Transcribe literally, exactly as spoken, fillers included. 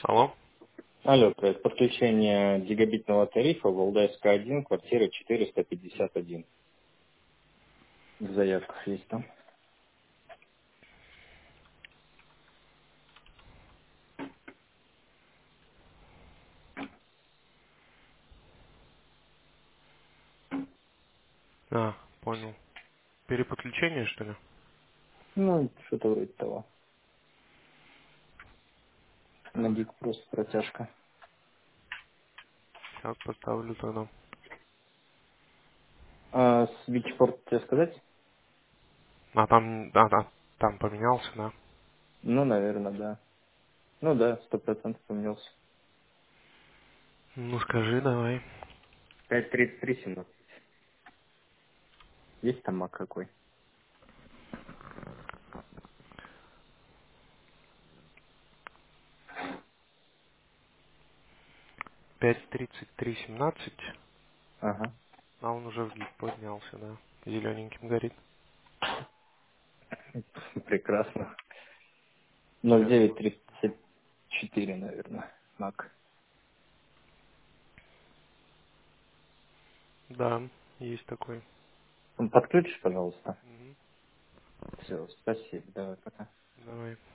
Алло. Алло, привет. Подключение гигабитного тарифа Валдайская один, квартира четыреста пятьдесят один. В заявках есть там. А, понял. Переподключение, что ли? Ну, что-то вроде того. На гиг просто протяжка. Сейчас поставлю тогда. А свитчпорт тебе сказать? А там, да, да, там поменялся, да? Ну, наверное, да. Ну да, сто процентов поменялся. Ну скажи давай. пять тридцать три семнадцать. Есть там мак какой? пять тридцать три семнадцать. Ага. А он уже в гиг поднялся, да. Зелененьким горит. Прекрасно. Сейчас. ноль девять тридцать четыре, наверное, мак. Да, есть такой. Ну, подключишь, пожалуйста. Мгм. Все, спасибо. Давай, пока. Давай.